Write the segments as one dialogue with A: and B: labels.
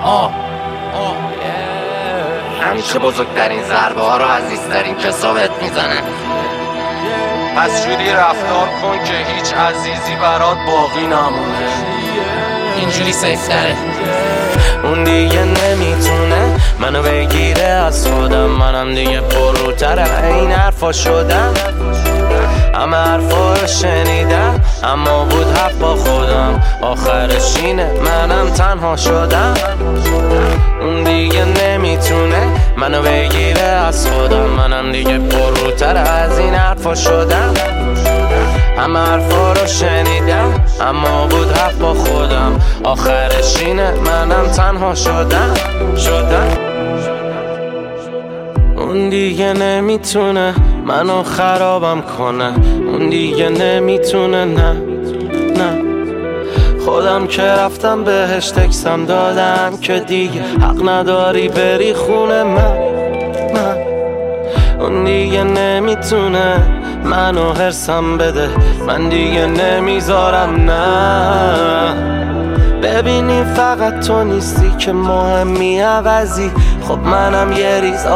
A: همیشه بزرگترین ضربه ها رو عزیزترین کسا بهت میزنه.
B: پس جوری رفتار کن که هیچ عزیزی برات باقی نمونه.
A: اینجوری سیفتره.
B: اون دیگه نمیتونه منو بگیره از خودم، منم دیگه پروتره این حرفا شدم. همه حرفا رو شنیدم اما بود حق با خودم، آخرش اینه منم تنها شدم. اون دیگه نمیتونه منو بگیره از خودم، منم دیگه پروتر از این حرفا شدم. همه حرفا رو شنیدم اما بود حق با خودم، آخرش اینه منم تنها شدم. اون دیگه نمیتونه منو خرابم کنه، اون دیگه نمیتونه نه خودم که رفتم بهش تکسم دادم که دیگه حق نداری بری خونه من. اون دیگه نمیتونه منو هرسم بده، من دیگه نمیذارم نه. ببینی فقط تو نیستی که مهمی عوضی، خب منم یه ریز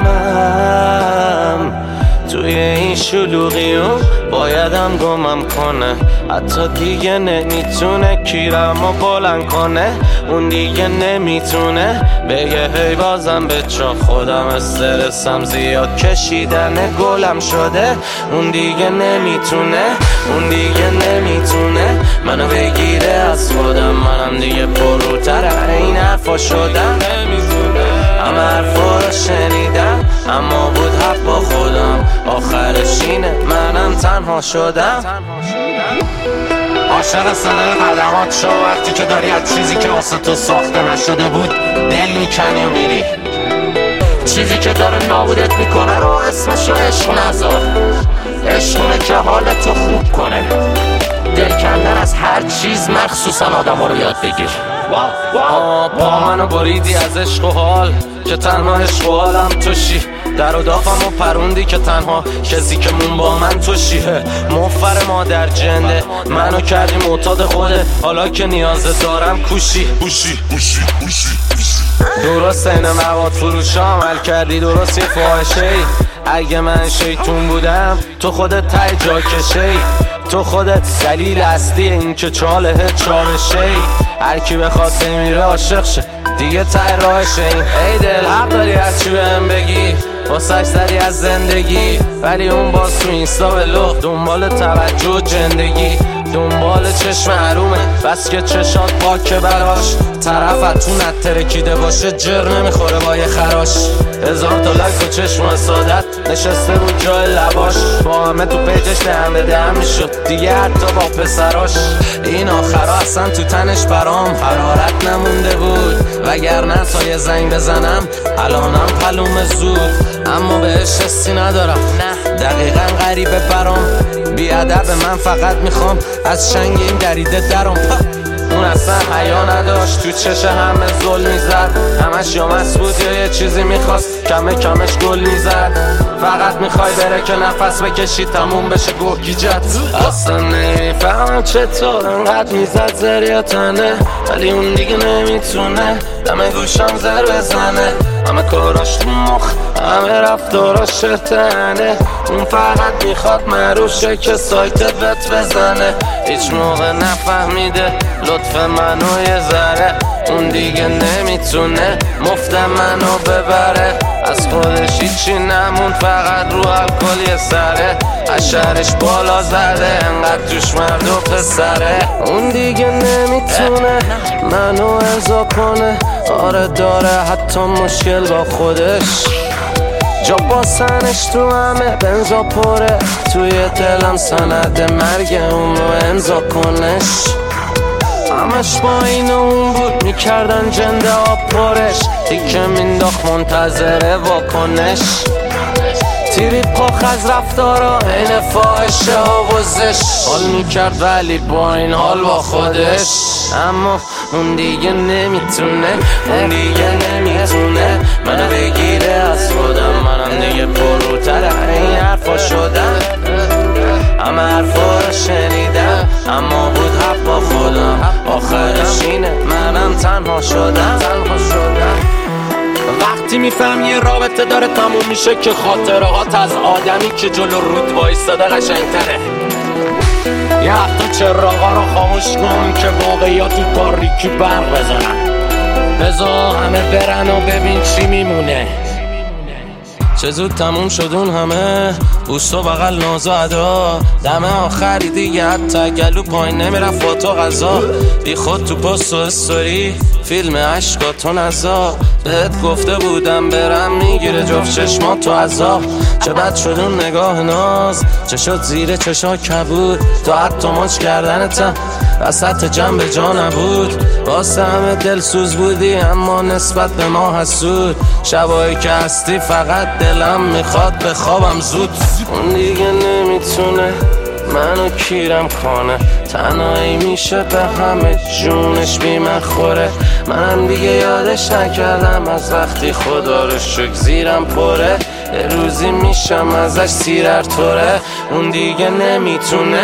B: آدمم. توی این شلوغیون بایدم گمم کنه، حتی دیگه نمیتونه کیرمو بلند کنه. اون دیگه نمیتونه بگه هی بازم به چا، خودم استرسم زیاد کشیدن گلم شده. اون دیگه نمیتونه منو بگیره از خودم، منم دیگه پروتر این حرفا شدم. همه حرفا رو شنیدم اما بود حق با خودم، آخرش اینه منم تنها شدم.
A: عاشق صدای قدمات شو وقتی که داری از چیزی که واسه تو ساخته نشده بود دل میکنی و میری. چیزی که داره نابودت میکنه رو اسمشو عشق نذار. عشقونه که حالتو خوب کنه. دل کندن از هر چیز مخصوصا آدم رو یاد بگیر.
B: با منو بریدی از عشق و حال که تنها عشق و حالم توشی، در و دافم و پروندی که تنها کسی که مون با من توشیه. مفر مادر جنده منو کردی معتاد خوده، حالا که نیاز دارم کوشی. درست این مواد فروشا عمل کردی، درست یه فاحشه ای. اگه من شیطون بودم تو خودت تای جا کشه ای، تو خودت دلیل اصلی این که چاله چالشه ای. هر کی بخواد بمیره عاشق شه دیگه تای راهشه این. ای دل حق داری از چی بهم بگی، واسش زدی از زندگی، ولی اون باز تو اینستا به لخت دنبال توجه و جندگی، دنبال چشم حرومه بس که چشات پاکه براش. طرفت تو نترکیده باشه جر نمیخوره با یه خراش. 1000 تا لایک و چشم سادت نشسته رو جای لباش، با همه تو پیجش دهم به دهم میشد دیگه حتی با پسراش. این آخرا اصلا تو تنش برام حرارت نمونده بود، وگرنه تا یه زنگ بزنم الانم پلوم زود. اما بهش حسی ندارم نه دقیقا غریبه برام، بیادب من فقط میخوام از شنگ این دریده درم. اون اصلا حیا نداشت تو چش همه ظلم میزد، همش یا مست بود یا یه چیزی میخواست کمه کمش گل میزد. فقط میخوای بره که نفس بکشی تموم بشه گوگیجت. اصلا نمیفهمم چطور انقدر میزد زریاتنه، ولی اون دیگه نمیتونه دم گوشم زر بزنه. همه کاراش تو مخ همه رفتاراش شتنه، اون فقط میخواد مروشه که سایتت بت بزنه. هیچ موقع نفهمیده لطف منو یه ذره، اون دیگه نمیتونه مفت منو ببره. از خودش هیچی نموند فقط رو الکل یه سره، اشرش بالا زده انقدر توش مرد و پسره. اون دیگه نمیتونه منو ارضا کنه، آره داره حتی مشکل با خودش. جا باسنش تو همه بنزا پره، توی دلم سند مرگ اون رو امضا کنش. همش با این و اون بود میکردن جنده ها پرش، تیکه مینداخت منتظره واکنش. تیری پاخ از رفتارا این فاحشه ها و زش، حال میکرد ولی با این حال با خودش. اما اون دیگه نمیتونه منو بگیره از خودم، منم دیگه پروتر این حرفا شدم. همه حرفا رو شنیدم اما بود حق با خودم، آخرش اینه منم تنها تنها شدم. وقتی میفهم یه رابطه داره تموم میشه که خاطرهات از آدمی که جلو رود وایستاده قشنگتره. یه هفته چراغا رو خاموش کن که واقعیات تو تاریکی برق بزنن. بذار همه برن و ببین چی میمونه. چه زود تموم شدون همه بوست و بغل ناز و ادا. دم آخری دیگه حتی گلو پایین نمیرفت با تو غذا. بی خود تو پست و استوری فیلم عشقاتو نزا. بهت گفته بودم برم میگیره جفت چشمات تو عذاب. چه بد شدون نگاه ناز، چه شد زیر چشا کبود. تو حتی ماچ کردنتم وسط جنب جا نبود. واسه همه دلسوز بودی اما نسبت به ما حسود. شبایی که هستی فقط دلم میخواد بخوابم زود. اون دیگه نمیتونه منو کیرم کنه. تنهایی میشه به همه جونش بی من خوره. منم دیگه یادش نکردم از وقتی خدا رو شکر زیرم پره. یه روزی میشم ازش سیرر توره. اون دیگه نمیتونه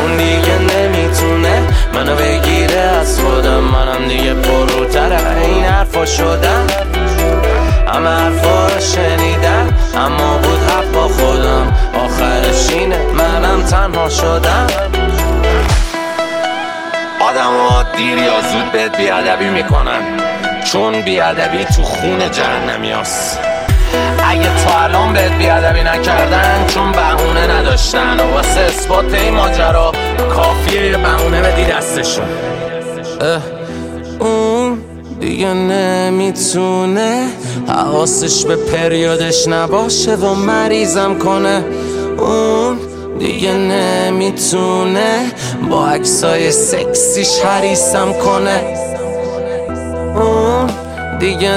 B: منو بگیره از خودم. منم دیگه پروتر این حرفا شدم. همه حرفا رو شنیدم اما بود حق با خودم. آخرش اینه منم تنها شدم.
A: آدم ها دیر یا زود بهت بیادبی میکنن، چون بیادبی تو خون جهنمی هست. اگه تا الان بهت بیادبی نکردن چون بهونه نداشتن و واسه اثبات این ماجرا کافیه بهونه بدی دستشون.
B: اون دیگه نمیتونه حواسش به پریودش نباشه و مریضم کنه. اون دیگه نمیتونه با عکسای سکسیش حریصم کنه. اون دیگه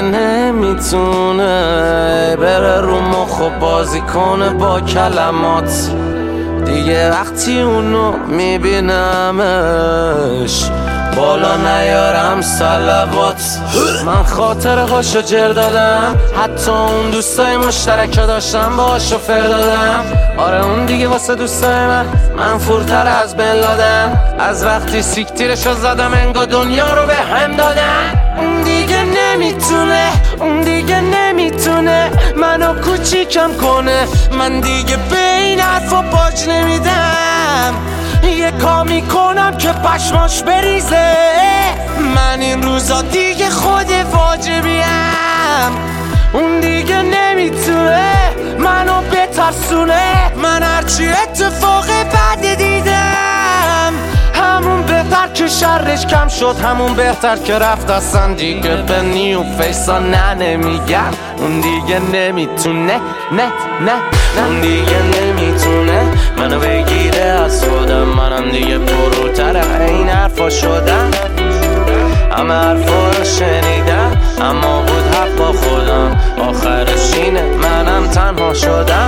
B: نمیتونه بره رو مخ و بازی کنه با کلمات. دیگه وقتی اونو میبینمش بالا نیارم صلوات. من خاطره هاشو جر دادم، حتی اون دوستای مشترک داشتم باهاشو فر دادم. آره اون دیگه واسه دوستای من فورتر از بن لادن. از وقتی سیکتیرشو زدم انگار دنیا رو به هم دادن. اون دیگه نمیتونه منو کوچیکم کنه. من دیگه به این حرفا باج نمیدم. یه کامی کنم که پشماش بریزه. من این روزا دیگه خود واجبیم. اون دیگه نمیتونه منو بترسونه. من هرچی اتفاق بد دیدم همون بهتر که شرش کم شد، همون بهتر که رفت اصلا دیگه به نیو فیسا نمیگم. اون دیگه نمیتونه اون دیگه نمیتونه منو بگیره از خودم. منم دیگه پروتر این حرفا شدم. همه حرفا رو شنیدم اما بود حق با خودم. آخرش اینه منم تنها شدم.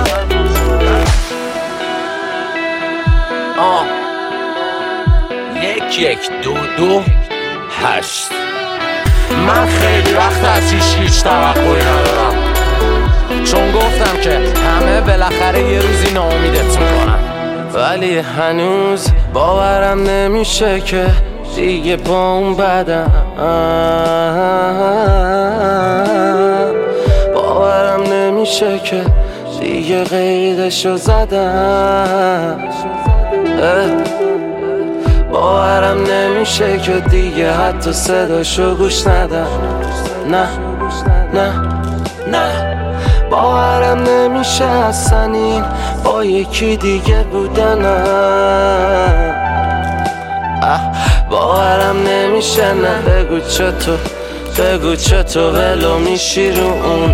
A: 1-1-2-2-8. من خیلی وقت از هیچ توقعی ندارم،
B: چون گفتم که همه بالاخره یه روزی ناامیدت میکنن. ولی هنوز باورم نمیشه که دیگه با اون بدم. باورم نمیشه که دیگه قیدشو زدم. باورم نمیشه که دیگه حتی صداشو گوش ندم. نه باورم نمیشه اصلا این با یکی دیگه بودنم. باورم نمیشه نه بگو چطور ولو میشی رو اون.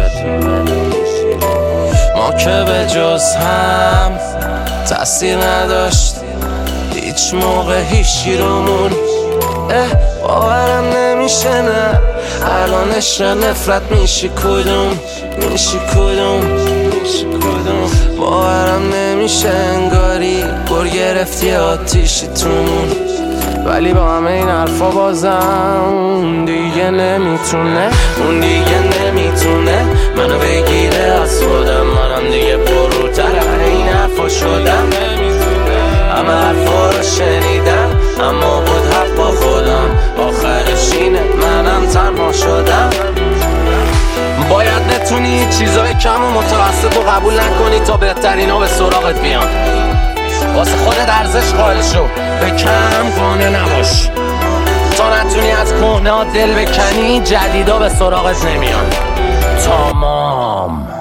B: ما که به جز هم تأثیر نداشت هیچ موقع هیچی رومون. باورم نمیشه نه الان عشق نفرت میشی کدوم. باورم نمیشه انگاری گر گرفتی آتیشی تومون. ولی با همه این حرفا بازم دیگه نمیتونه منو بگیره از خودم. منم دیگه پروتر این حرفا شدم. همه حرفا رو شنیدم اما بود حق با خودم. آخرش اینه منم میتونی چیزای کم و متوسط رو قبول نکنی تا بهترین ها به سراغت بیان. واسه خودت ارزش قائل شو، به کم قانع نباش تا نتونی از کهنه ها دل بکنی، جدیدا به سراغت نمیان. تمام.